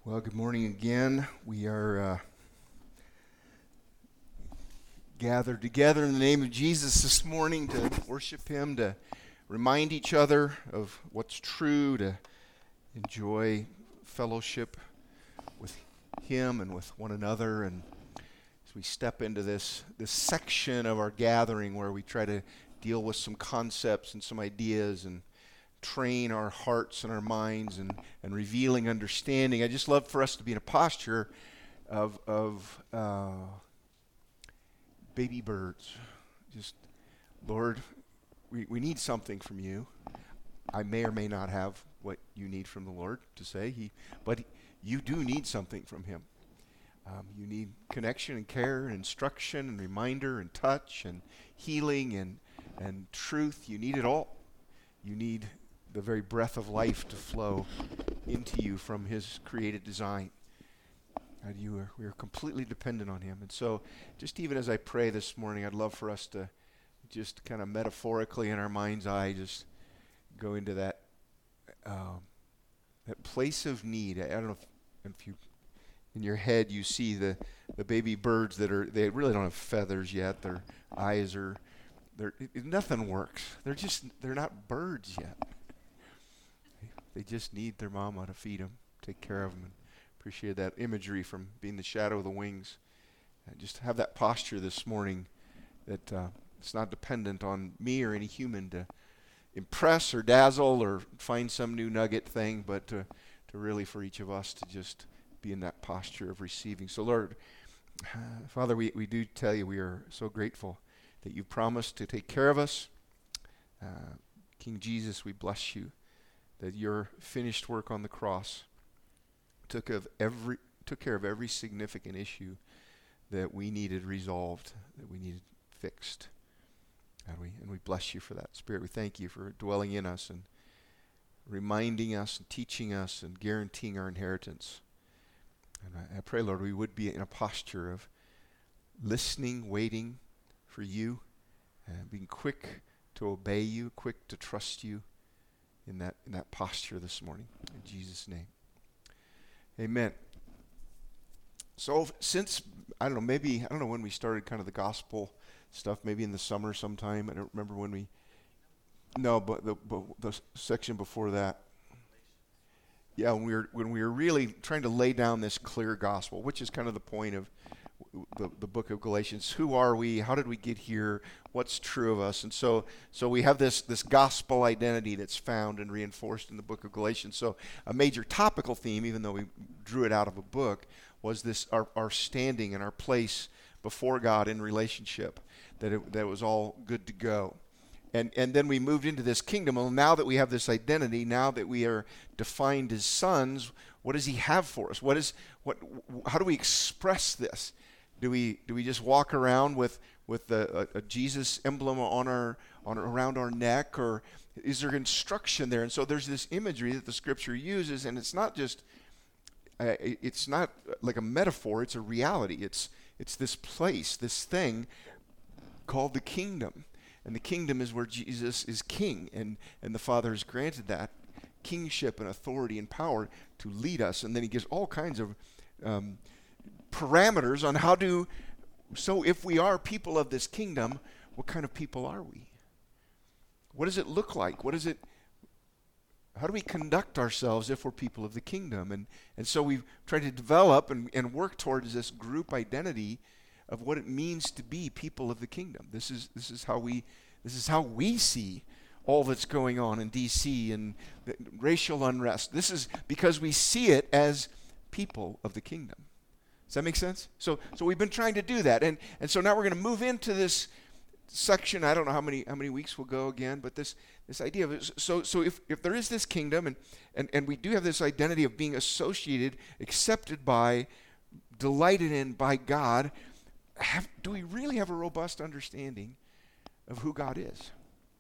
Well, good morning again. We are gathered together in the name of Jesus this morning to worship Him, to remind each other of what's true, to enjoy fellowship with Him and with one another. And as we step into this section of our gathering where we try to deal with some concepts and some ideas and train our hearts and our minds and revealing understanding. I just love for us to be in a posture of baby birds. Just, Lord, we need something from you. I may or may not have what you need from the Lord to say, but you do need something from Him. You need connection and care and instruction and reminder and touch and healing and truth. You need it all. You need the very breath of life to flow into you from His created design. And we are completely dependent on Him. And so just even as I pray this morning, I'd love for us to just kind of metaphorically in our mind's eye just go into that place of need. I don't know if you in your head you see the baby birds they really don't have feathers yet. Their eyes are nothing works. They're not birds yet. They just need their mama to feed them, take care of them. And appreciate that imagery from being the shadow of the wings. Just have that posture this morning that it's not dependent on me or any human to impress or dazzle or find some new nugget thing, but to really for each of us to just be in that posture of receiving. So Lord, Father, we do tell you we are so grateful that you promised to take care of us. King Jesus, we bless you that your finished work on the cross took care of every significant issue that we needed resolved, that we needed fixed. And we bless you for that. Spirit, we thank you for dwelling in us and reminding us and teaching us and guaranteeing our inheritance. And I pray, Lord, we would be in a posture of listening, waiting for you, and being quick to obey you, quick to trust you in that posture this morning. In Jesus' name. Amen. So since, I don't know when we started kind of the gospel stuff, maybe in the summer sometime. I don't remember when but the section before that. Yeah, when we were really trying to lay down this clear gospel, which is kind of the point of the book of Galatians. Who are we? How did we get here? What's true of us? And so we have this gospel identity that's found and reinforced in the book of Galatians. So a major topical theme, even though we drew it out of a book, was this our standing and our place before God in relationship, that it was all good to go. And then we moved into this kingdom. Well, now that we have this identity, now that we are defined as sons, what does He have for us? How do we express this? Do we just walk around with a Jesus emblem around our neck, or is there instruction there? And so there's this imagery that the Scripture uses, and it's not just it's not like a metaphor. It's a reality. It's this place, this thing called the kingdom. And the kingdom is where Jesus is king, and the Father has granted that kingship and authority and power to lead us. And then He gives all kinds of parameters on so if we are people of this kingdom, what kind of people are we? What does it look like? How do we conduct ourselves if we're people of the kingdom? And so we've tried to develop and work towards this group identity of what it means to be people of the kingdom. This is how we see all that's going on in D.C. and the racial unrest. This is because we see it as people of the kingdom. Does that make sense? So we've been trying to do that, and so now we're going to move into this section. I don't know how many weeks we'll go again, but this idea of it. So if there is this kingdom and we do have this identity of being associated, accepted by, delighted in by God, do we really have a robust understanding of who God is?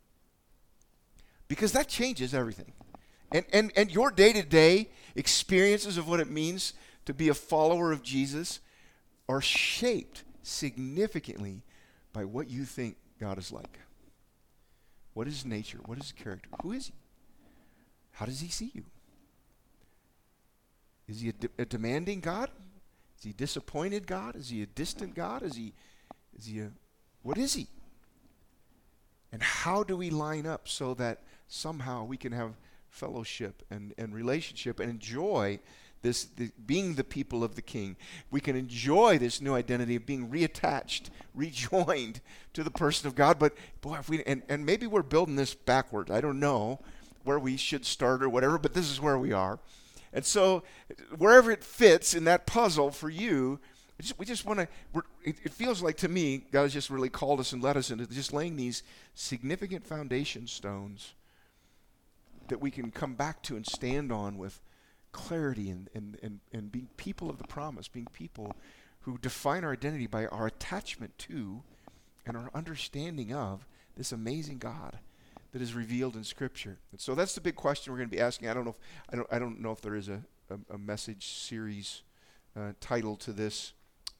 Because that changes everything. And your day-to-day experiences of what it means to be a follower of Jesus are shaped significantly by what you think God is like. What is His nature? What is His character? Who is He? How does He see you? Is he a demanding God? Is he a disappointed God? Is he a distant God? What is he? And how do we line up so that somehow we can have fellowship and relationship and enjoy being the people of the King? We can enjoy this new identity of being reattached, rejoined to the person of God. But boy, if we and maybe we're building this backwards. I don't know where we should start or whatever, but this is where we are. And so wherever it fits in that puzzle for you, we just want to, it feels like to me, God has just really called us and led us into just laying these significant foundation stones that we can come back to and stand on with clarity and being people of the promise, being people who define our identity by our attachment to and our understanding of this amazing God that is revealed in Scripture. And so that's the big question we're going to be asking. I don't know if there is a message series title to this,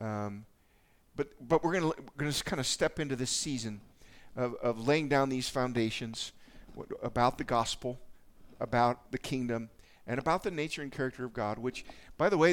but we're going to kind of step into this season of laying down these foundations about the gospel, about the kingdom, and about the nature and character of God. Which, by the way,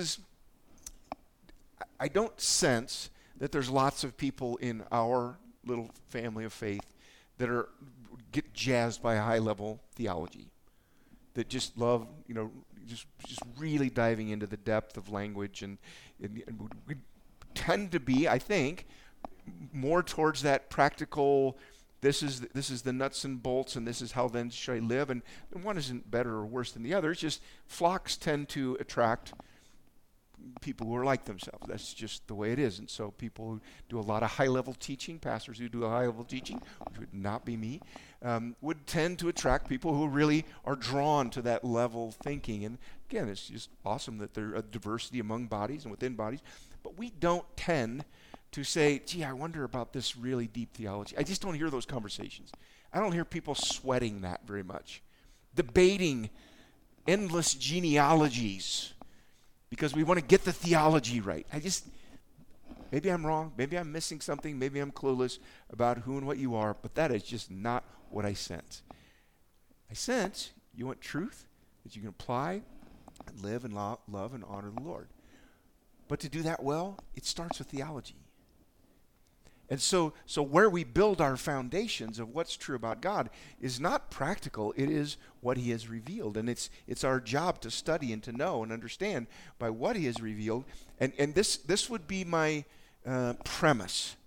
I don't sense that there's lots of people in our little family of faith that get jazzed by high-level theology, that just love, just really diving into the depth of language, and we tend to be, I think, more towards that practical. This is the nuts and bolts, and this is how then should I live. And one isn't better or worse than the other. It's just flocks tend to attract people who are like themselves. That's just the way it is. And so people who do a lot of high-level teaching, pastors who do a high-level teaching, which would not be me, would tend to attract people who really are drawn to that level thinking. And again, it's just awesome that there's a diversity among bodies and within bodies. But we don't tend to say, gee, I wonder about this really deep theology. I just don't hear those conversations. I don't hear people sweating that very much, debating endless genealogies because we want to get the theology right. Maybe I'm wrong, maybe I'm missing something, maybe I'm clueless about who and what you are, but that is just not what I sense. I sense you want truth that you can apply and live and love and honor the Lord. But to do that well, it starts with theology. And so where we build our foundations of what's true about God is not practical. It is what he has revealed. And it's our job to study and to know and understand by what he has revealed. And this would be my premise.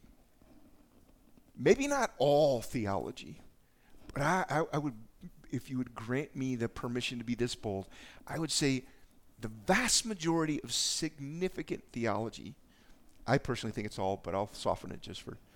Maybe not all theology, but I would, if you would grant me the permission to be this bold, I would say the vast majority of significant theology, I personally think it's all, but I'll soften it just for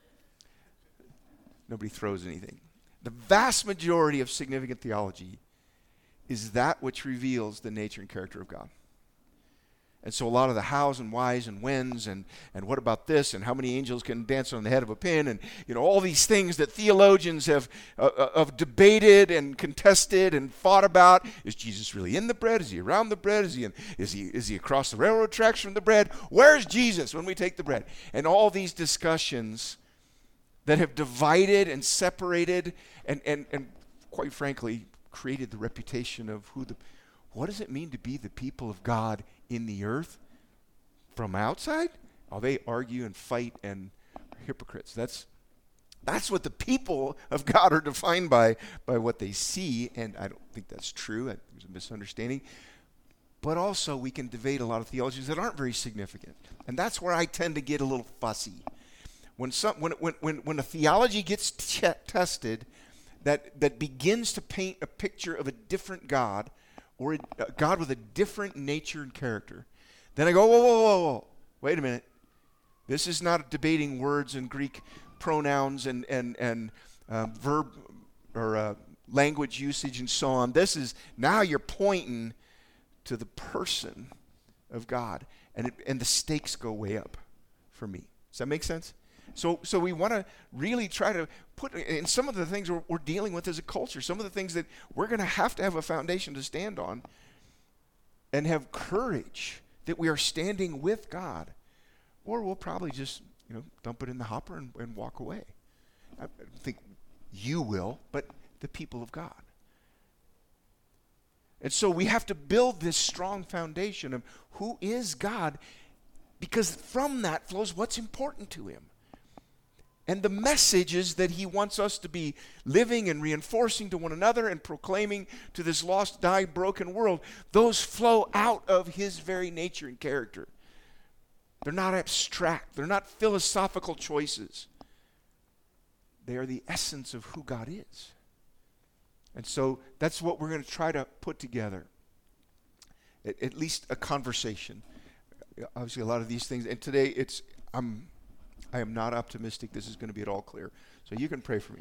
nobody throws anything. The vast majority of significant theology is that which reveals the nature and character of God. And so a lot of the hows and whys and whens and what about this and how many angels can dance on the head of a pin and all these things that theologians have debated and contested and fought about. Is Jesus really in the bread? Is he around the bread? Is he across the railroad tracks from the bread? Where's Jesus when we take the bread? And all these discussions that have divided and separated and quite frankly created the reputation of what does it mean to be the people of God in the earth from outside? Oh, they argue and fight and are hypocrites. That's what the people of God are defined by what they see, and I don't think that's true. There's a misunderstanding. But also we can debate a lot of theologies that aren't very significant. And that's where I tend to get a little fussy. When a theology gets tested that begins to paint a picture of a different God, or a God with a different nature and character, then I go, whoa, wait a minute. This is not debating words and Greek pronouns and verb or language usage and so on. This is, now you're pointing to the person of God, and the stakes go way up for me. Does that make sense? So we want to really try to put in some of the things we're dealing with as a culture, some of the things that we're going to have a foundation to stand on and have courage that we are standing with God, or we'll probably just dump it in the hopper and walk away. I don't think you will, but the people of God. And so we have to build this strong foundation of who is God, because from that flows what's important to him. And the messages that he wants us to be living and reinforcing to one another and proclaiming to this lost, dying, broken world, those flow out of his very nature and character. They're not abstract. They're not philosophical choices. They are the essence of who God is. And so that's what we're going to try to put together. At least a conversation. Obviously, a lot of these things. And today, I am not optimistic this is going to be at all clear. So you can pray for me.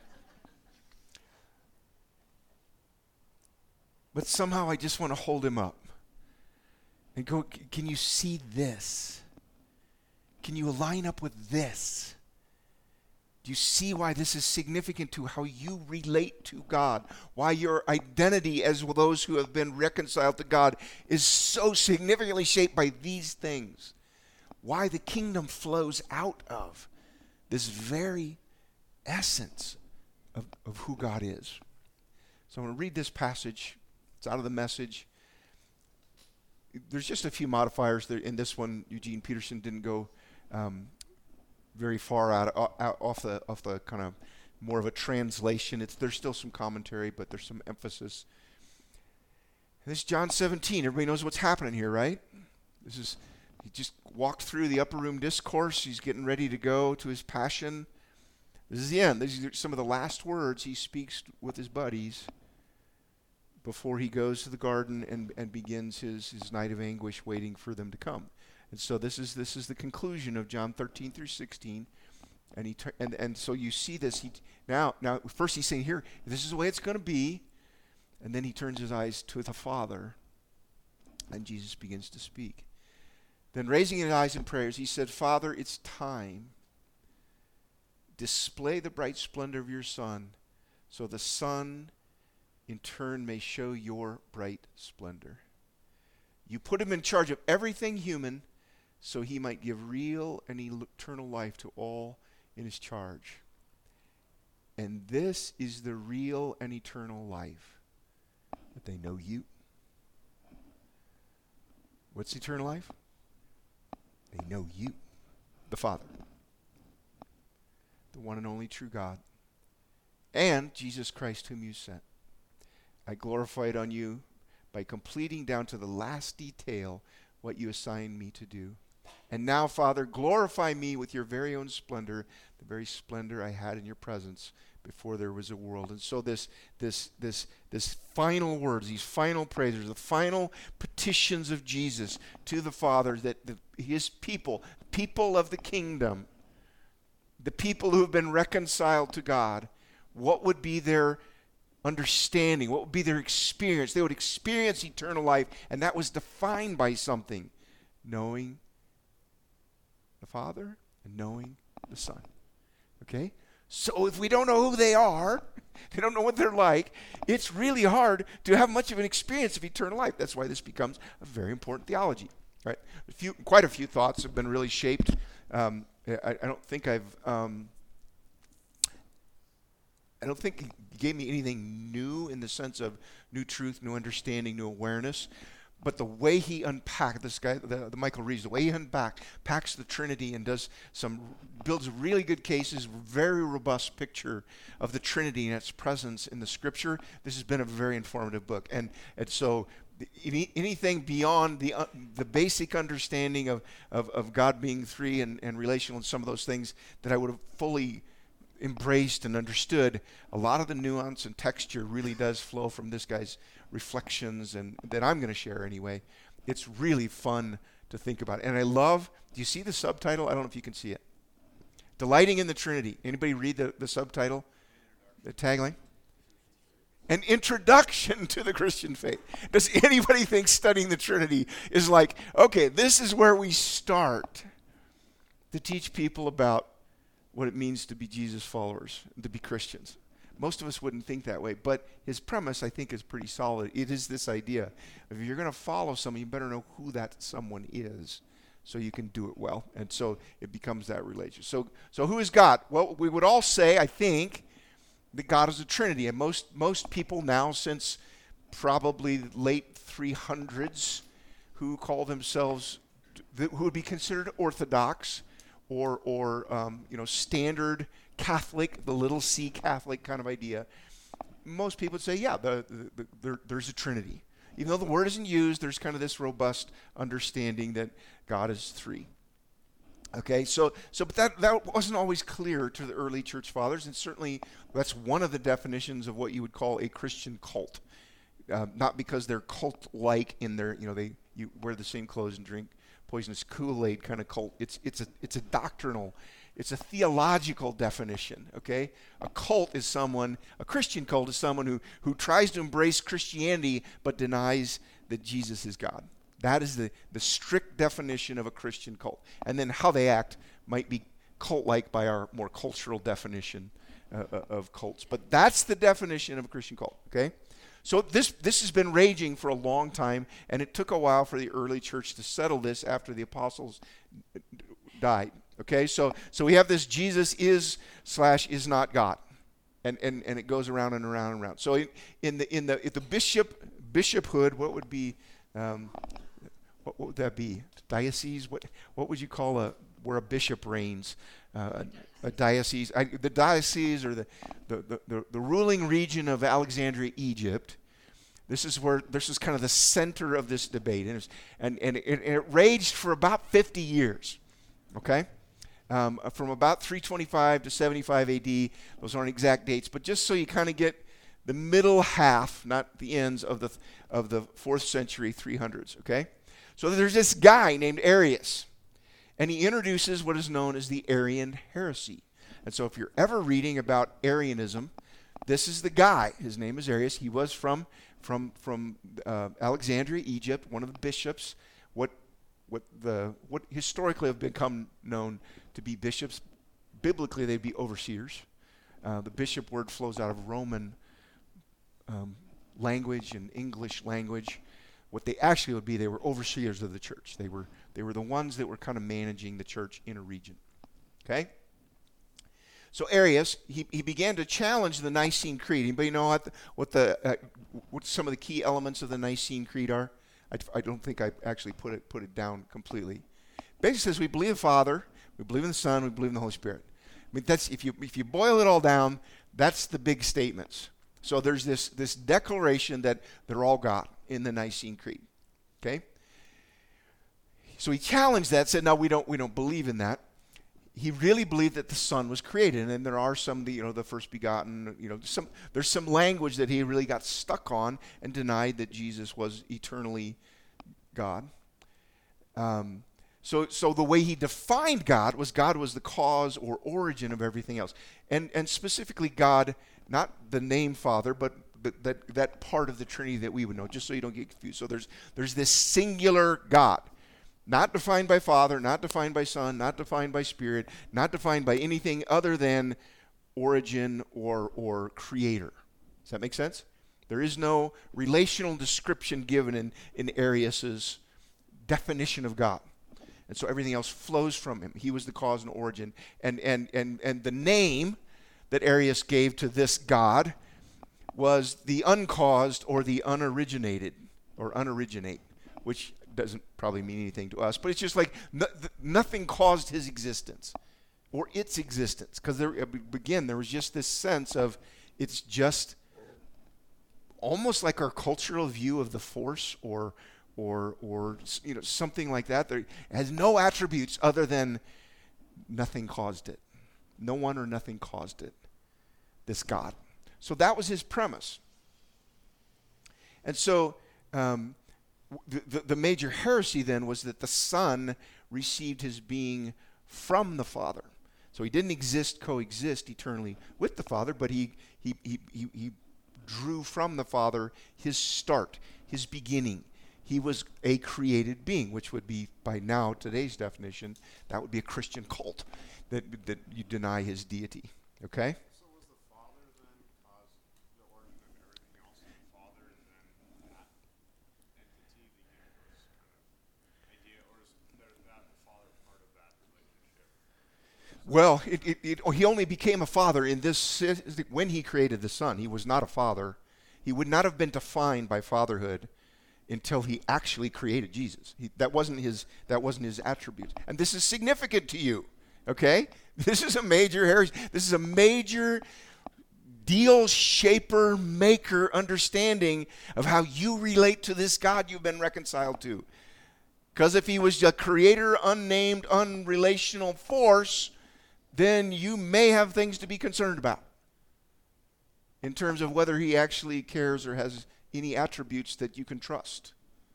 But somehow I just want to hold him up and go, can you see this? Can you line up with this? Do you see why this is significant to how you relate to God? Why your identity as those who have been reconciled to God is so significantly shaped by these things? Why the kingdom flows out of this very essence of who God is. So I'm going to read this passage. It's out of the Message. There's just a few modifiers there. In this one, Eugene Peterson didn't go very far out off the kind of more of a translation. There's still some commentary, but there's some emphasis. And this is John 17. Everybody knows what's happening here, right? He just walked through the upper room discourse. He's getting ready to go to his passion. This is the end. These are some of the last words he speaks with his buddies before he goes to the garden and begins his night of anguish, waiting for them to come. And so this is the conclusion of John 13 through 16. And so you see this. Now first he's saying, here, this is the way it's going to be. And then he turns his eyes to the Father, and Jesus begins to speak. Then raising his eyes in prayers, he said, Father, it's time. Display the bright splendor of your Son, so the Son in turn may show your bright splendor. You put him in charge of everything human, so he might give real and eternal life to all in his charge. And this is the real and eternal life, that they know you. What's eternal life? They know you, the Father, the one and only true God, and Jesus Christ whom you sent. I glorified on you by completing down to the last detail what you assigned me to do. And now, Father, glorify me with your very own splendor, the very splendor I had in your presence before there was a world. And so this final words, these final prayers, the final petitions of Jesus to the Father, that his people of the kingdom, the people who have been reconciled to God, what would be their understanding? What would be their experience? They would experience eternal life, and that was defined by something: knowing the Father and knowing the Son. Okay? So if we don't know who they are, they don't know what they're like, it's really hard to have much of an experience of eternal life. That's why this becomes a very important theology. Right? Quite a few thoughts have been really shaped. I don't think I don't think he gave me anything new in the sense of new truth, new understanding, new awareness. But the way he unpacked, this guy, the Michael Reeves, the way he unpacks the Trinity and builds really good cases, very robust picture of the Trinity and its presence in the Scripture. This has been a very informative book. And so anything beyond the basic understanding of God being three and relational and some of those things that I would have fully embraced and understood, a lot of the nuance and texture really does flow from this guy's reflections, and that I'm going to share anyway. It's really fun to think about. And I love, do you see the subtitle? I don't know if you can see it. Delighting in the Trinity. Anybody read the subtitle? The tagline? An introduction to the Christian faith. Does anybody think studying the Trinity is like, okay, this is where we start to teach people about what it means to be Jesus followers, to be Christians? Most of us wouldn't think that way, but his premise, I think, is pretty solid. It is this idea: if you're going to follow someone, you better know who that someone is, so you can do it well. And so it becomes that relationship. So who is God? Well, we would all say, I think, that God is a Trinity. And most people now, since probably late 300s, who call themselves, who would be considered Orthodox or standard Catholic, the little c Catholic kind of idea. Most people would say, yeah, there's a Trinity. Even though the word isn't used, there's kind of this robust understanding that God is three. Okay, but that wasn't always clear to the early church fathers, and certainly that's one of the definitions of what you would call a Christian cult. Not because they're cult-like in their, you wear the same clothes and drink poisonous Kool-Aid kind of cult. It's a doctrinal, it's a theological definition. Okay, a Christian cult is someone who tries to embrace Christianity but denies that Jesus is God. That is the strict definition of a Christian cult. And then how they act might be cult-like by our more cultural definition of cults. But that's the definition of a Christian cult, okay? So this has been raging for a long time, and it took a while for the early church to settle this after the apostles died, okay? So we have this Jesus is / not God, and it goes around and around and around. So in the bishophood, what would be... what would that be? Diocese? What would you call where a bishop reigns? A diocese. The diocese, or the ruling region of Alexandria, Egypt. This is kind of the center of this debate, and it raged for about 50 years. Okay, from about 325 to 75 A.D. Those aren't exact dates, but just so you kind of get the middle half, not the ends of the 4th century 300s. Okay. So there's this guy named Arius, and he introduces what is known as the Arian heresy. And so if you're ever reading about Arianism, this is the guy. His name is Arius. He was from Alexandria, Egypt, one of the bishops. What historically have become known to be bishops. Biblically, they'd be overseers. The bishop word flows out of Roman language and English language. What they actually would be, they were overseers of the church. They were the ones that were kind of managing the church in a region. Okay? So Arius, he began to challenge the Nicene Creed. Anybody know what some of the key elements of the Nicene Creed are? I don't think I actually put it down completely. Basically says we believe in the Father, we believe in the Son, we believe in the Holy Spirit. I mean, that's if you boil it all down, that's the big statements. So there's this declaration that they're all God in the Nicene Creed. Okay? So he challenged that, said, no, we don't believe in that. He really believed that the Son was created, and there are some, the first begotten, there's some language that he really got stuck on and denied that Jesus was eternally God. So the way he defined God was the cause or origin of everything else, and specifically God, not the name Father, but that part of the Trinity that we would know, just so you don't get confused. So there's this singular God, not defined by Father, not defined by Son, not defined by Spirit, not defined by anything other than origin or creator. Does that make sense? There is no relational description given in Arius's definition of God. And so everything else flows from him. He was the cause and origin. And the name that Arius gave to this God was the uncaused or the unoriginated or unoriginate, which doesn't probably mean anything to us, but it's just like nothing caused his existence or its existence, because there was just this sense of it's just almost like our cultural view of the force or something like that. It has no attributes other than nothing caused it. No one or nothing caused it. This God. So that was his premise. And so the major heresy then was that the Son received his being from the Father. So he didn't coexist eternally with the Father, but he drew from the Father his start, his beginning. He was a created being, which would be, by now, today's definition, that would be a Christian cult, that you deny his deity. Okay? So was the Father then caused the origin of everything else? The Father and then that entity, the universe kind of idea, or is that the Father part of that relationship? Well, he only became a father in this when he created the Son. He was not a father He would not have been defined by fatherhood until he actually created Jesus. That wasn't his attribute. And this is significant to you, okay? This is a major heresy. This is a major deal shaper, maker understanding of how you relate to this God you've been reconciled to. Because if he was a creator, unnamed, unrelational force, then you may have things to be concerned about in terms of whether he actually cares or has any attributes that you can trust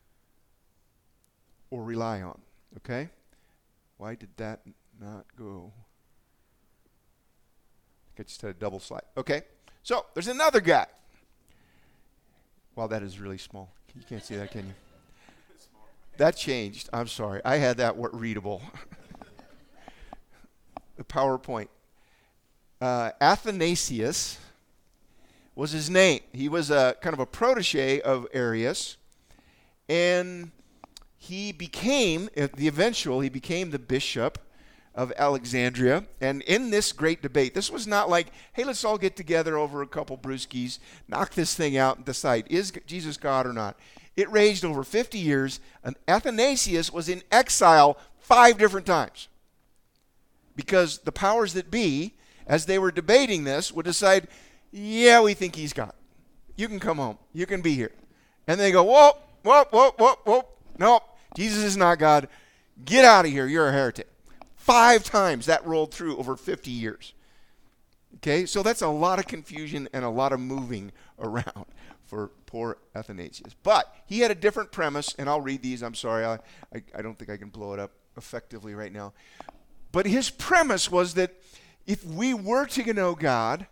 or rely on. Okay? Why did that not go? I just had a double slide. Okay. So there's another guy. Wow, that is really small. You can't see that, can you? That changed. I'm sorry. I had that readable. The PowerPoint. Athanasius was his name. He was a kind of a protege of Arius, and he became the bishop of Alexandria. And in this great debate, this was not like, hey, let's all get together over a couple brewskis, knock this thing out and decide, is Jesus God or not? It raged over 50 years, and Athanasius was in exile 5 different times. Because the powers that be, as they were debating this, would decide, yeah, we think he's God. You can come home. You can be here. And they go, whoa. No, Jesus is not God. Get out of here. You're a heretic. 5 times that rolled through over 50 years. Okay, so that's a lot of confusion and a lot of moving around for poor Athanasius. But he had a different premise, and I'll read these. I'm sorry. I don't think I can blow it up effectively right now. But his premise was that if we were to know God,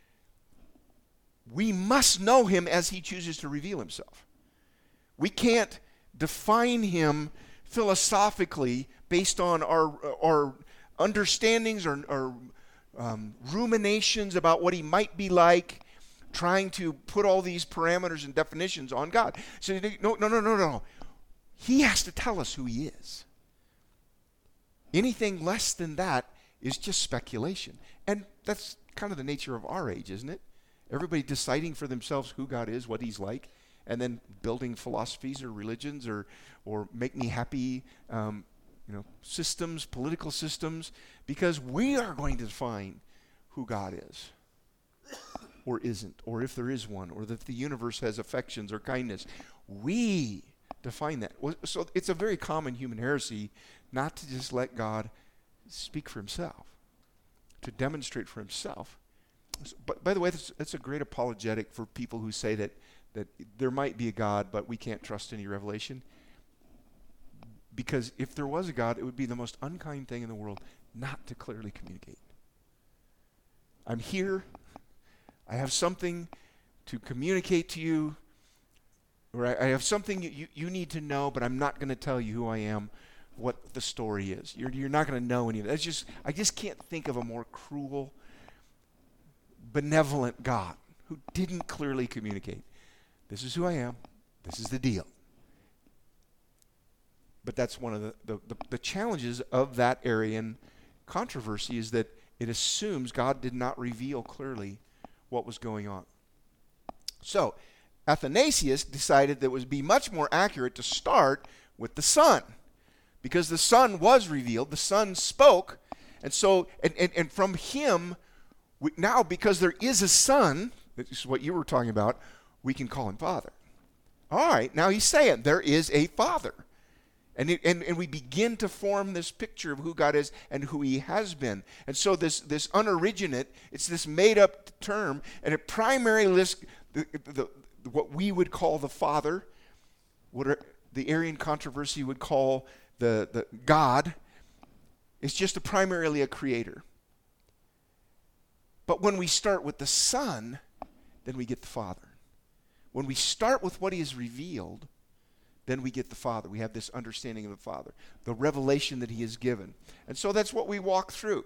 we must know him as he chooses to reveal himself. We can't define him philosophically based on our understandings or ruminations about what he might be like, trying to put all these parameters and definitions on God. So no. He has to tell us who he is. Anything less than that is just speculation. And that's kind of the nature of our age, isn't it? Everybody deciding for themselves who God is, what he's like, and then building philosophies or religions or make me happy systems, political systems, because we are going to define who God is or isn't, or if there is one, or that the universe has affections or kindness. We define that. So it's a very common human heresy not to just let God speak for himself, to demonstrate for himself. But by the way, that's a great apologetic for people who say that there might be a God, but we can't trust any revelation. Because if there was a God, it would be the most unkind thing in the world not to clearly communicate. I'm here. I have something to communicate to you. Or I have something you need to know, but I'm not going to tell you who I am, what the story is. You're not going to know any of that. I just can't think of a more cruel, benevolent God who didn't clearly communicate. This is who I am. This is the deal. But that's one of the challenges of that Arian controversy, is that it assumes God did not reveal clearly what was going on. So Athanasius decided that it would be much more accurate to start with the Son, because the Son was revealed, the Son spoke, and so and from him, now because there is a Son, this is what you were talking about, we can call him Father. All right, now he's saying there is a Father. And we begin to form this picture of who God is and who he has been. And so this unoriginate, it's this made-up term, and it primarily lists what we would call the Father, what the Arian controversy would call the God. It's just primarily a creator. But when we start with the Son, then we get the Father. When we start with what he has revealed, then we get the Father. We have this understanding of the Father, the revelation that he has given. And so that's what we walk through.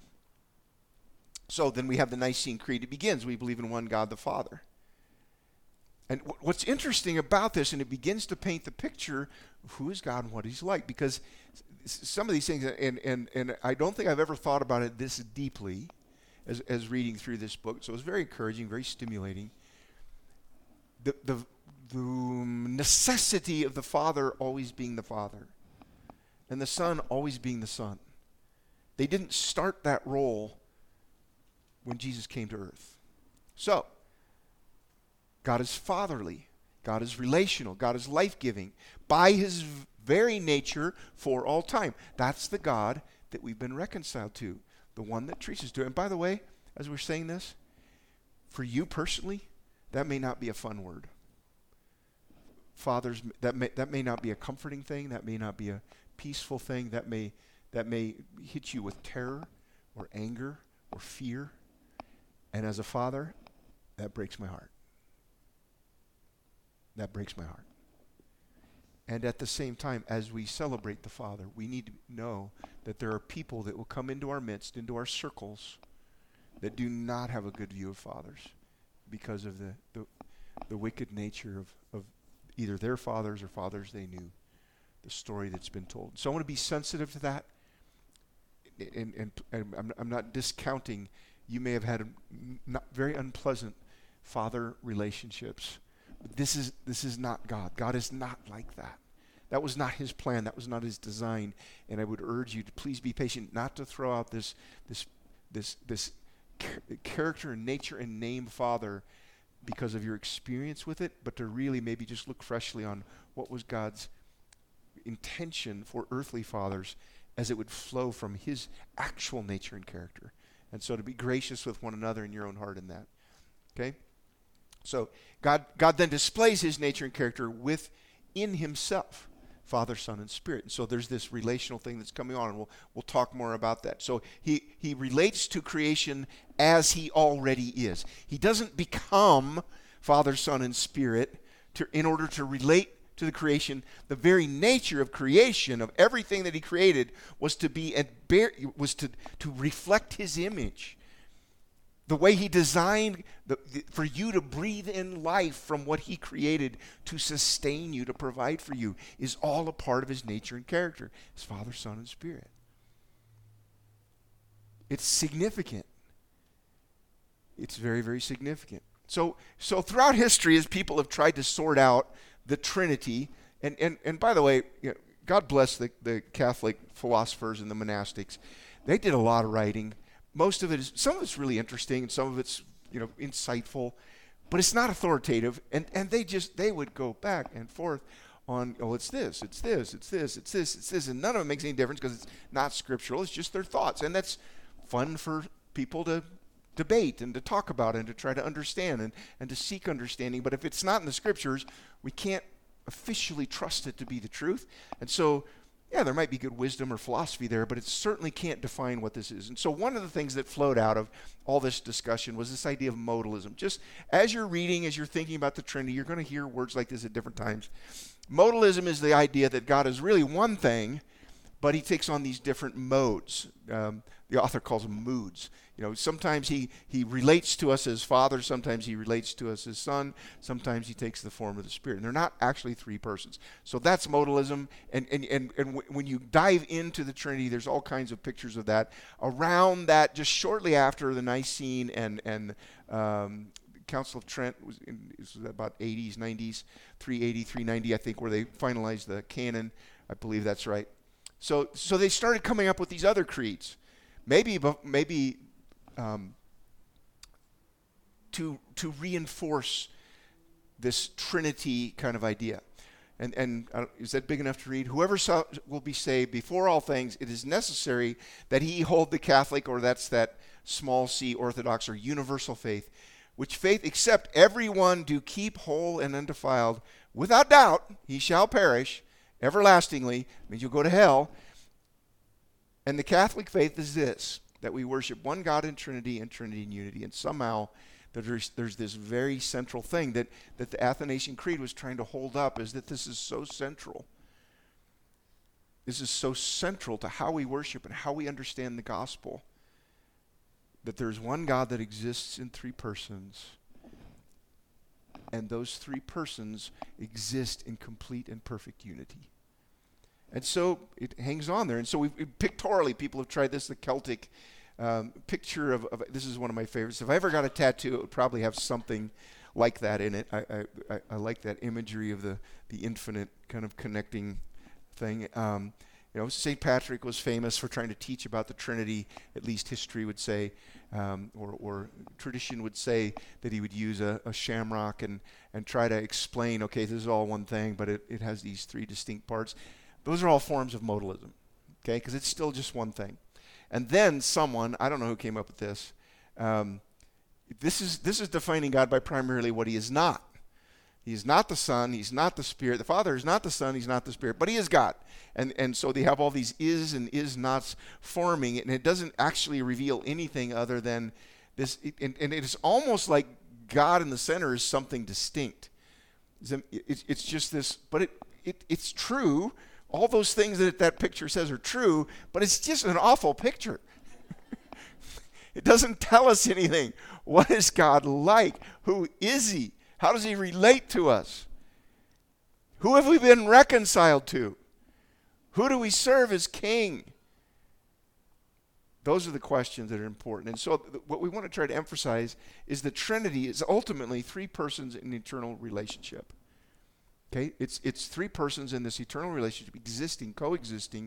So then we have the Nicene Creed. It begins, we believe in one God the Father. And what's interesting about this, and it begins to paint the picture of who is God and what he's like, because some of these things, and I don't think I've ever thought about it this deeply as reading through this book, so it was very encouraging, very stimulating. the necessity of the Father always being the Father and the Son always being the Son. They didn't start that role when Jesus came to earth. So, God is fatherly. God is relational. God is life-giving by his very nature for all time. That's the God that we've been reconciled to, the one that treats us to. And by the way, as we're saying this, for you personally, that may not be a fun word. Fathers, that may not be a comforting thing. That may not be a peaceful thing. That may hit you with terror or anger or fear. And as a father, that breaks my heart. That breaks my heart. And at the same time, as we celebrate the Father, we need to know that there are people that will come into our midst, into our circles, that do not have a good view of fathers because of the wicked nature of either their fathers or fathers they knew, the story that's been told. So I want to be sensitive to that. And I'm not discounting. You may have had not very unpleasant father relationships. But this is not God. God is not like that. That was not his plan. That was not his design. And I would urge you to please be patient, not to throw out this character and nature and name Father because of your experience with it, but to really maybe just look freshly on what was God's intention for earthly fathers as it would flow from his actual nature and character. And so to be gracious with one another in your own heart in that. Okay? So God then displays his nature and character within himself, Father, Son, and Spirit. And so there's this relational thing that's coming on, and we'll talk more about that. So he relates to creation as he already is. He doesn't become Father, Son, and Spirit in order to relate to the creation. The very nature of creation, of everything that he created, was to reflect his image. The way he designed for you to breathe in life from what he created to sustain you, to provide for you, is all a part of his nature and character. His Father, Son, and Spirit. It's significant. It's very, very significant. So throughout history, as people have tried to sort out the Trinity, and by the way, God bless the Catholic philosophers and the monastics. They did a lot of writing. Some of it's really interesting, and some of it's insightful, but it's not authoritative. And they would go back and forth on, it's this, and none of it makes any difference because it's not scriptural. It's just their thoughts, and that's fun for people to debate and to talk about and to try to understand and to seek understanding. But if it's not in the scriptures, we can't officially trust it to be the truth. And so, yeah, there might be good wisdom or philosophy there, but it certainly can't define what this is. And so one of the things that flowed out of all this discussion was this idea of modalism. Just as you're reading, as you're thinking about the Trinity, you're going to hear words like this at different times. Modalism is the idea that God is really one thing, but he takes on these different modes. The author calls them moods. Sometimes he relates to us as Father, sometimes he relates to us as Son, sometimes he takes the form of the Spirit. And they're not actually three persons. So that's modalism. And when you dive into the Trinity, there's all kinds of pictures of that. Around that, just shortly after the Nicene and Council of Trent, was about 80s, 90s, 380, 390, I think, where they finalized the canon. I believe that's right. So they started coming up with these other creeds. Maybe to reinforce this Trinity kind of idea. And is that big enough to read? Whoever will be saved before all things, it is necessary that he hold the Catholic, or that's that small c, Orthodox or universal faith, which faith except everyone do keep whole and undefiled. Without doubt, he shall perish everlastingly, means you'll go to hell. And the Catholic faith is this, that we worship one God in Trinity and Trinity in unity. And somehow there's this very central thing that the Athanasian Creed was trying to hold up, is that this is so central. This is so central to how we worship and how we understand the gospel, that there's one God that exists in three persons, and those three persons exist in complete and perfect unity. And so it hangs on there. And so pictorially, people have tried this, the Celtic picture of this is one of my favorites. If I ever got a tattoo, it would probably have something like that in it. I like that imagery of the infinite kind of connecting thing. St. Patrick was famous for trying to teach about the Trinity, at least history would say, or tradition would say that he would use a shamrock and try to explain, okay, this is all one thing, but it has these three distinct parts. Those are all forms of modalism, okay, because it's still just one thing. And then someone, I don't know who came up with this, this is defining God by primarily what he is not. He is not the Son, he's not the Spirit. The Father is not the Son, he's not the Spirit, but he is God. And so they have all these is and is nots forming, and it doesn't actually reveal anything other than this. And it is almost like God in the center is something distinct. It's just this, but it's true. All those things that picture says are true, but it's just an awful picture. It doesn't tell us anything. What is God like? Who is he? How does he relate to us? Who have we been reconciled to? Who do we serve as king? Those are the questions that are important. And so what we want to try to emphasize is the Trinity is ultimately three persons in an eternal relationship. Okay? It's three persons in this eternal relationship, existing, coexisting,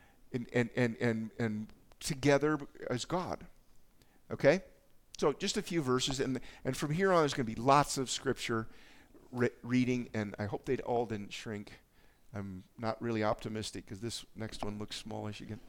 and together as God. Okay? So just a few verses, and from here on there's going to be lots of scripture reading, and I hope they all didn't shrink. I'm not really optimistic because this next one looks smallish again.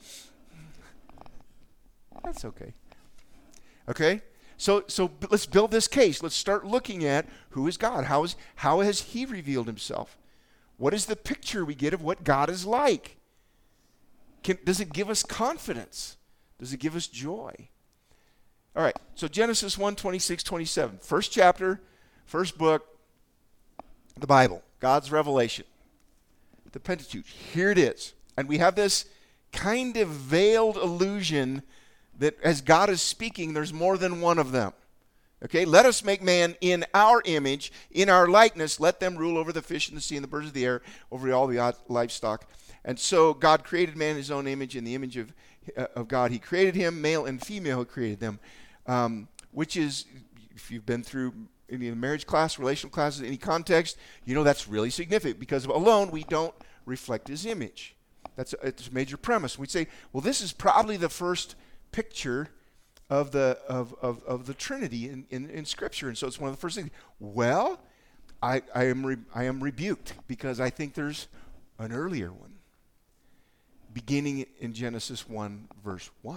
That's okay. Okay? So let's build this case. Let's start looking at who is God. How has he revealed himself? What is the picture we get of what God is like? Does it give us confidence? Does it give us joy? All right, so Genesis 1, 26, 27. First chapter, first book, the Bible, God's revelation, the Pentateuch. Here it is. And we have this kind of veiled illusion that as God is speaking, there's more than one of them. Okay, let us make man in our image, in our likeness. Let them rule over the fish in the sea and the birds of the air, over all the livestock. And so God created man in his own image. In the image of God, he created him. Male and female, he created them. Which is, if you've been through any of the marriage class, relational classes, any context, you know that's really significant because alone we don't reflect his image. It's a major premise. We'd say, well, this is probably the first picture of the Trinity in Scripture, and so it's one of the first things. Well, I am rebuked because I think there's an earlier one, beginning in Genesis 1, verse 1.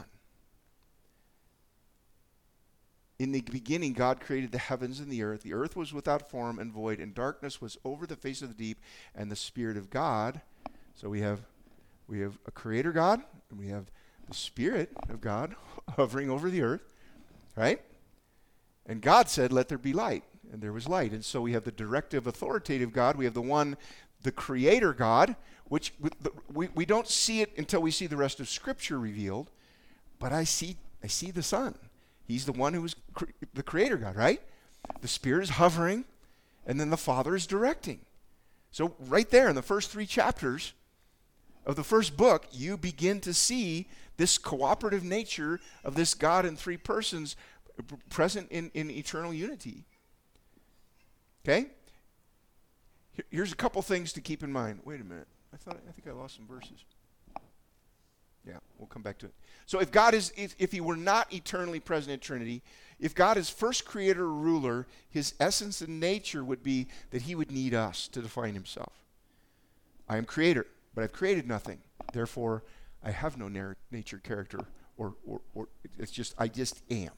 In the beginning, God created the heavens and the earth. The earth was without form and void, and darkness was over the face of the deep, and the Spirit of God. So we have a creator God, and we have the Spirit of God hovering over the earth, right? And God said, let there be light, and there was light. And so we have the directive, authoritative God. We have the creator God, which we don't see it until we see the rest of Scripture revealed, but I see the Son. He's the one who is the creator God, right? The Spirit is hovering, and then the Father is directing. So right there in the first 3 chapters of the first book, you begin to see this cooperative nature of this God in 3 persons present in eternal unity. Okay? Here's a couple things to keep in mind. Wait a minute. I think I lost some verses. Yeah, we'll come back to it. So if he were not eternally present in Trinity, if God is first creator or ruler, his essence and nature would be that he would need us to define himself. I am creator, but I've created nothing. Therefore, I have no nature, character, or it's just, I just am.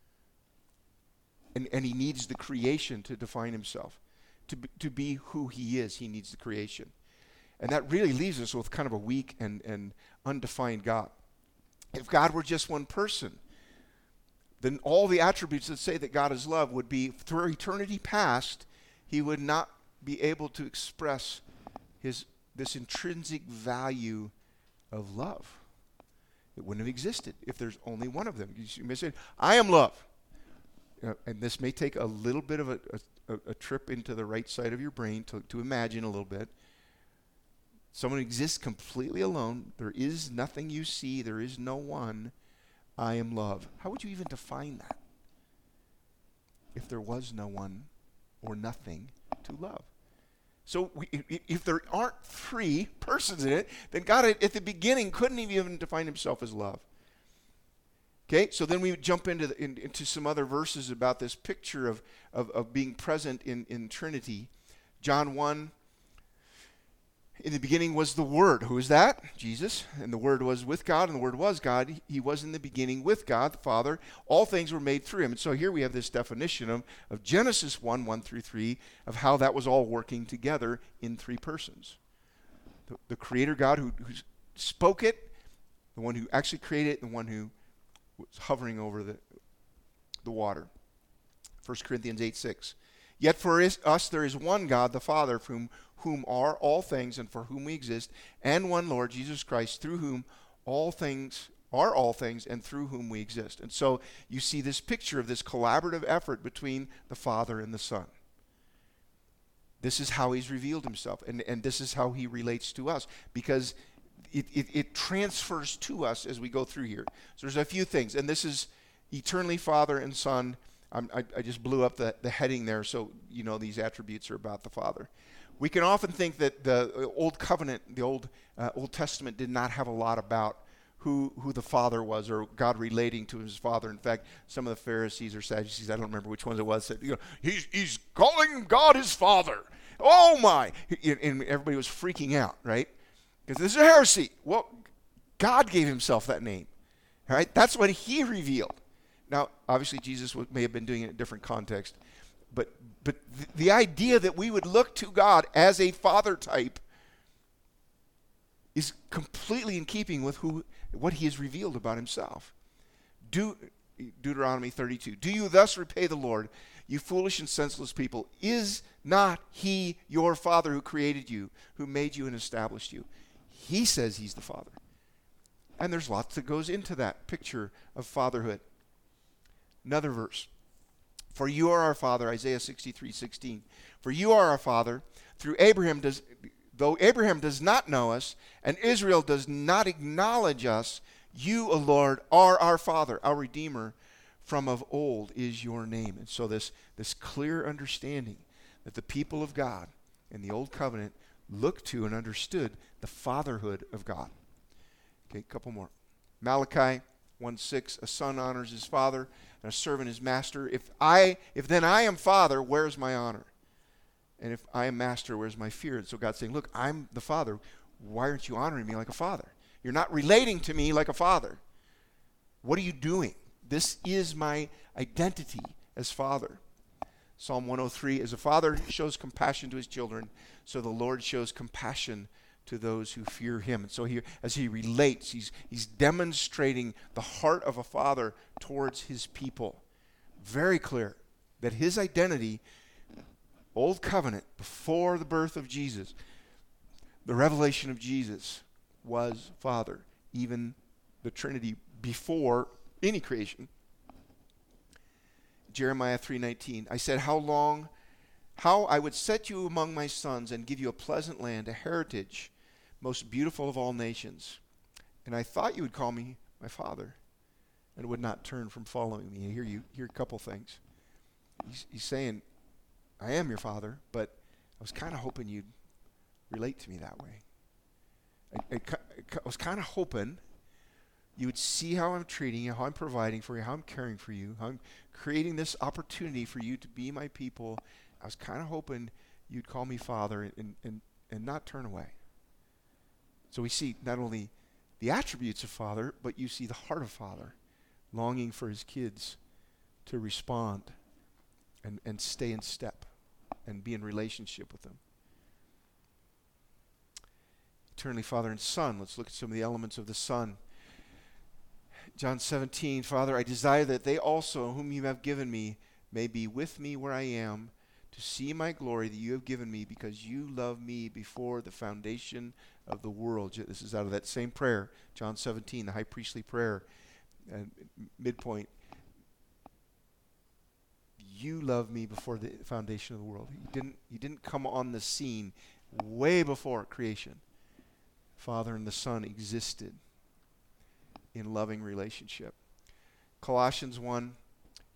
And he needs the creation to define himself. To be who he is, he needs the creation. And that really leaves us with kind of a weak and undefined God. If God were just one person, then all the attributes that say that God is love would be, through eternity past, he would not be able to express this intrinsic value of love. It wouldn't have existed if there's only one of them. You may say, I am love. And this may take a little bit of a trip into the right side of your brain to imagine a little bit. Someone exists completely alone. There is nothing you see. There is no one. I am love. How would you even define that? If there was no one or nothing to love. So if there aren't three persons in it, then God at the beginning couldn't even define himself as love. Okay, so then we jump into some other verses about this picture of being present in Trinity. John 1, in the beginning was the Word. Who is that? Jesus. And the Word was with God, and the Word was God. He was in the beginning with God, the Father. All things were made through him. And so here we have this definition of Genesis 1 through 3, of how that was all working together in three persons. The Creator God who spoke it, the one who actually created it, and the one who was hovering over the water. 1 Corinthians 8:6. Yet for us there is one God, the Father, from whom are all things and for whom we exist, and one Lord, Jesus Christ, through whom all things are all things and through whom we exist. And so you see this picture of this collaborative effort between the Father and the Son. This is how he's revealed himself, and this is how he relates to us, because it transfers to us as we go through here. So there's a few things, and this is eternally Father and Son. I just blew up the heading there, so you know these attributes are about the Father. We can often think that the Old Covenant, the Old Testament, did not have a lot about who the Father was, or God relating to his Father. In fact, some of the Pharisees or Sadducees, I don't remember which ones it was, said, he's calling God his Father. Oh my! And everybody was freaking out, right? Because this is a heresy. Well, God gave himself that name, right? That's what he revealed. Now, obviously, Jesus may have been doing it in a different context, but the idea that we would look to God as a Father type is completely in keeping with what he has revealed about himself. Deuteronomy 32. Do you thus repay the Lord, you foolish and senseless people? Is not he your Father who created you, who made you and established you? He says he's the Father. And there's lots that goes into that picture of fatherhood. Another verse. For you are our Father, Isaiah 63:16. For you are our Father, through Abraham though Abraham does not know us, and Israel does not acknowledge us, you, O Lord, are our Father, our Redeemer. From of old is your name. And so this clear understanding that the people of God in the Old Covenant looked to and understood the fatherhood of God. Okay, a couple more. Malachi 1:6, a son honors his father, and a servant his master. If then I am Father, where's my honor? And if I am Master, where's my fear? And so God's saying, look, I'm the Father. Why aren't you honoring me like a father? You're not relating to me like a father. What are you doing? This is my identity as Father. Psalm 103, as a father shows compassion to his children, so the Lord shows compassion to those who fear him. And so here, as he relates, he's demonstrating the heart of a father towards his people. Very clear that his identity, Old Covenant, before the birth of Jesus, the revelation of Jesus was Father, even the Trinity before any creation. Jeremiah 3:19, I said, how I would set you among my sons and give you a pleasant land, a heritage, most beautiful of all nations. And I thought you would call me my Father and would not turn from following me. And you hear a couple things. He's saying, I am your Father, but I was kind of hoping you'd relate to me that way. I was kind of hoping you would see how I'm treating you, how I'm providing for you, how I'm caring for you, how I'm creating this opportunity for you to be my people. I was kind of hoping you'd call me Father and not turn away. So we see not only the attributes of Father, but you see the heart of Father, longing for his kids to respond and stay in step and be in relationship with them. Eternally Father and Son. Let's look at some of the elements of the Son. John 17, Father, I desire that they also, whom you have given me, may be with me where I am, to see my glory that you have given me, because you loved me before the foundation of the world. This is out of that same prayer, John 17, the high priestly prayer, midpoint. You loved me before the foundation of the world. You didn't come on the scene way before creation. Father and the Son existed in loving relationship. Colossians 1,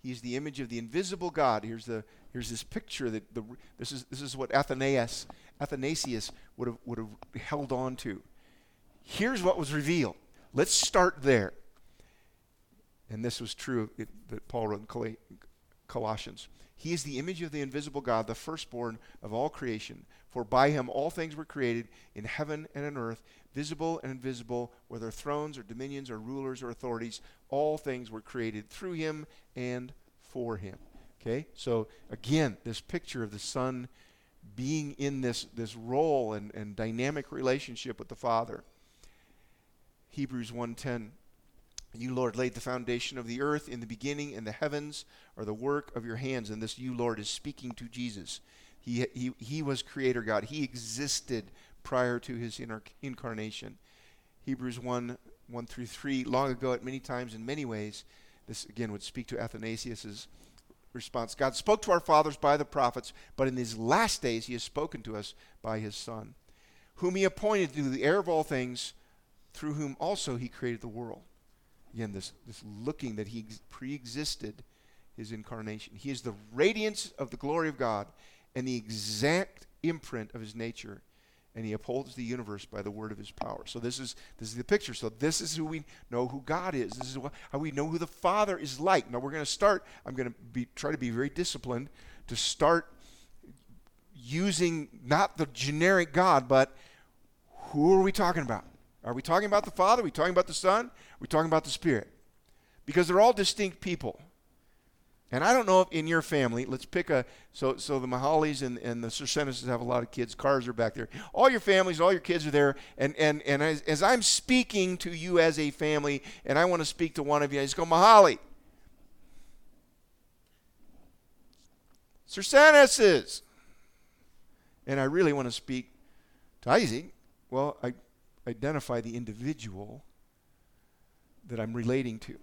He is the image of the invisible God. Here's this picture that this is what Athanasius would have held on to. Here's what was revealed. Let's start there. And this was true that Paul wrote in Colossians. He is the image of the invisible God, the firstborn of all creation. For by him all things were created in heaven and on earth, visible and invisible, whether thrones or dominions or rulers or authorities. All things were created through him and for him. Okay? So again, this picture of the Son being in this role and dynamic relationship with the Father. Hebrews 1:10. You, Lord, laid the foundation of the earth in the beginning, and the heavens are the work of your hands. And this you, Lord, is speaking to Jesus. He was Creator God. He existed prior to his incarnation. Hebrews 1:1-3. Long ago, at many times, in many ways, this again would speak to Athanasius' response. God spoke to our fathers by the prophets, but in these last days he has spoken to us by his Son, whom he appointed to be the heir of all things, through whom also he created the world. Again, this looking that he pre-existed his incarnation. He is the radiance of the glory of God and the exact imprint of his nature, and he upholds the universe by the word of his power. So this is the picture. So this is who we know who God is. This is how we know who the Father is like. Now we're going to start. I'm going to try to be very disciplined to start using not the generic God, but who are we talking about? Are we talking about the Father? Are we talking about the Son? Are we talking about the Spirit? Because they're all distinct people. And I don't know if in your family, let's pick so the Mahalis and the Circenses have a lot of kids. Cars are back there. All your families, all your kids are there. And as I'm speaking to you as a family, and I want to speak to one of you, I just go, Mahali. Circenses. And I really want to speak to Isaac. Well, I identify the individual that I'm relating to.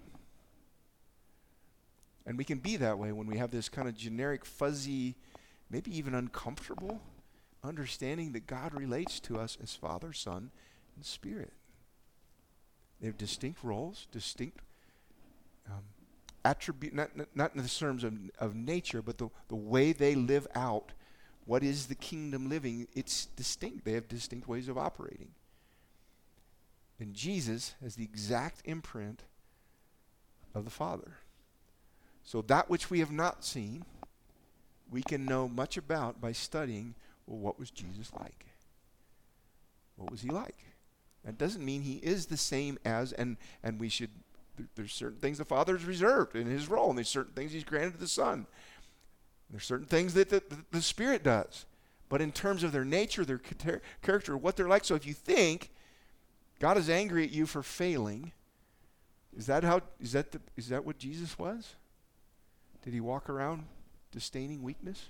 And we can be that way when we have this kind of generic, fuzzy, maybe even uncomfortable understanding that God relates to us as Father, Son, and Spirit. They have distinct roles, distinct attribute, not in the terms of nature, but the way they live out what is the kingdom living. It's distinct. They have distinct ways of operating. And Jesus has the exact imprint of the Father. So that which we have not seen, we can know much about by studying, well, what was Jesus like? What was he like? That doesn't mean he is the same as, and we should, there's certain things the Father has reserved in his role, and there's certain things he's granted to the Son. There's certain things that the Spirit does. But in terms of their nature, their character, what they're like, so if you think God is angry at you for failing, is that what Jesus was? Did he walk around disdaining weakness?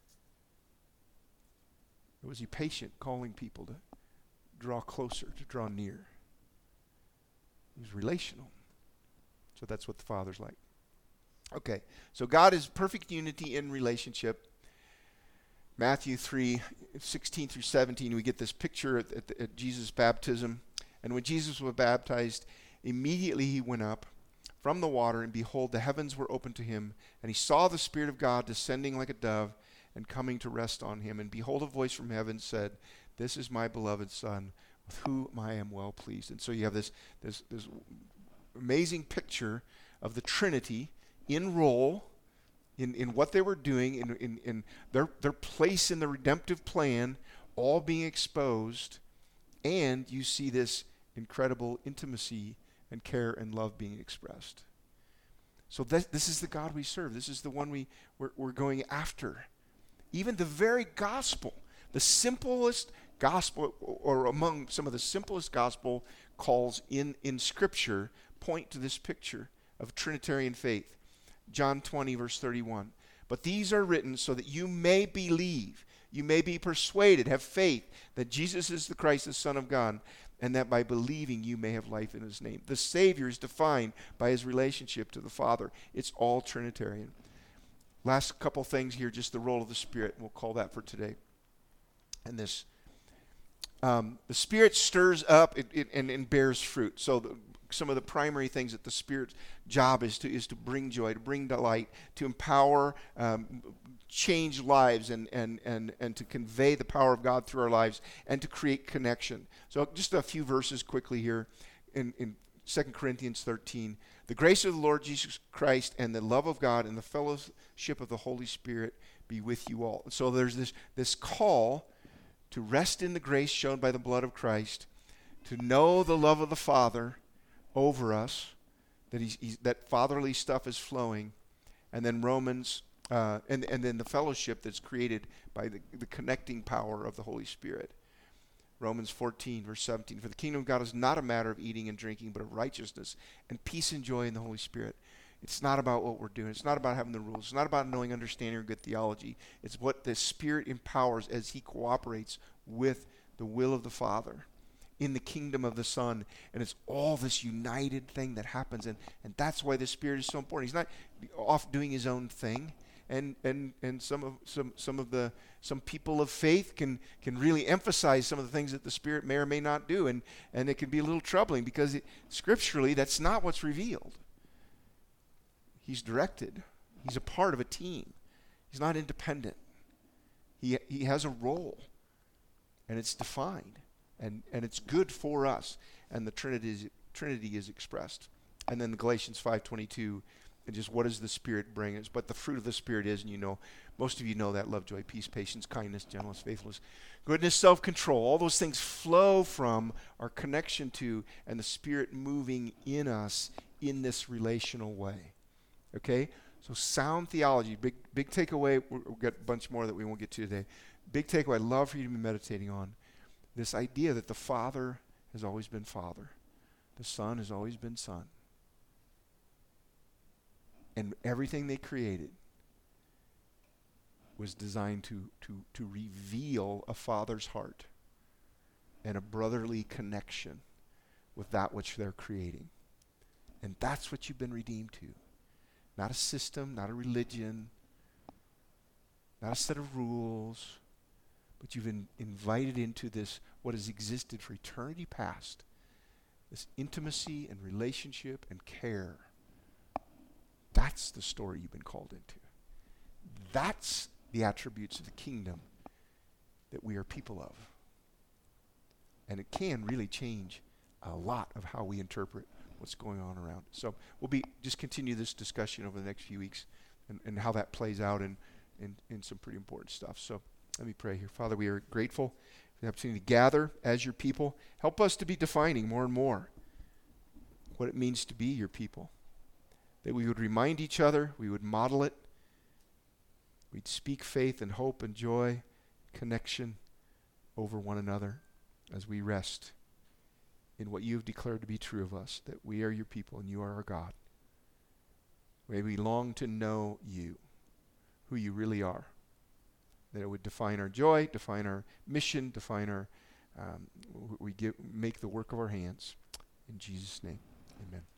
Or was he patient, calling people to draw closer, to draw near? He was relational. So that's what the Father's like. Okay, so God is perfect unity in relationship. Matthew 3:16-17, we get this picture at Jesus' baptism. And when Jesus was baptized, immediately he went up from the water, and behold, the heavens were opened to him, and he saw the Spirit of God descending like a dove and coming to rest on him. And behold, a voice from heaven said, "This is my beloved Son, with whom I am well pleased." And so you have this amazing picture of the Trinity in role, in what they were doing, in their place in the redemptive plan, all being exposed, and you see this incredible intimacy and care and love being expressed. So this is the God we serve. This is the one we're going after. Even the very gospel, the simplest gospel, or among some of the simplest gospel calls in Scripture, point to this picture of Trinitarian faith. John 20, verse 31. But these are written so that you may believe, you may be persuaded, have faith that Jesus is the Christ, the Son of God, and that by believing you may have life in his name. The Savior is defined by his relationship to the Father. It's all Trinitarian. Last couple things here, just the role of the Spirit. We'll call that for today. And this, the Spirit stirs up and bears fruit. So some of the primary things that the Spirit's job is to bring joy, to bring delight, to empower, change lives, and to convey the power of God through our lives, and to create connection. So just a few verses quickly here in 2 Corinthians 13. The grace of the Lord Jesus Christ and the love of God and the fellowship of the Holy Spirit be with you all. So there's this call to rest in the grace shown by the blood of Christ, to know the love of the Father over us, that that fatherly stuff is flowing, and then and then the fellowship that's created by the connecting power of the Holy Spirit. Romans 14, verse 17, for the kingdom of God is not a matter of eating and drinking, but of righteousness and peace and joy in the Holy Spirit. It's not about what we're doing. It's not about having the rules. It's not about knowing, understanding, or good theology. It's what the Spirit empowers as he cooperates with the will of the Father in the kingdom of the Son. And it's all this united thing that happens. And that's why the Spirit is so important. He's not off doing his own thing. And some people of faith can really emphasize some of the things that the Spirit may or may not do, and it can be a little troubling because scripturally that's not what's revealed. He's directed. He's a part of a team. He's not independent. He has a role, and it's defined, and it's good for us. And the Trinity is expressed. And then the Galatians 5:22. And just what does the Spirit bring us? But the fruit of the Spirit is, and most of you know that: love, joy, peace, patience, kindness, gentleness, faithfulness, goodness, self-control. All those things flow from our connection to and the Spirit moving in us in this relational way. Okay? So sound theology, big takeaway. We'll get a bunch more that we won't get to today. Big takeaway I'd love for you to be meditating on. This idea that the Father has always been Father. The Son has always been Son. And everything they created was designed to reveal a father's heart and a brotherly connection with that which they're creating. And that's what you've been redeemed to. Not a system, not a religion, not a set of rules, but you've been invited into this, what has existed for eternity past, this intimacy and relationship and care. That's the story you've been called into. That's the attributes of the kingdom that we are people of. And it can really change a lot of how we interpret what's going on around. So we'll just continue this discussion over the next few weeks and how that plays out in some pretty important stuff. So let me pray here. Father, we are grateful for the opportunity to gather as your people. Help us to be defining more and more what it means to be your people. That we would remind each other, we would model it, we'd speak faith and hope and joy, connection over one another as we rest in what you've declared to be true of us, that we are your people and you are our God. May we long to know you, who you really are, that it would define our joy, define our mission, define our, make the work of our hands. In Jesus' name, amen.